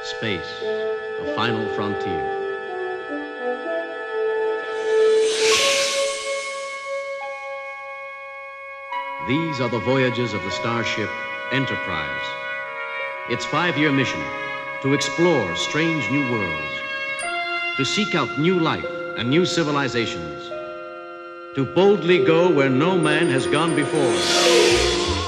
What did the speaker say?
Space, the final frontier. These are the voyages of the starship Enterprise. Its 5-year mission: to explore strange new worlds, to seek out new life and new civilizations, to boldly go where no man has gone before.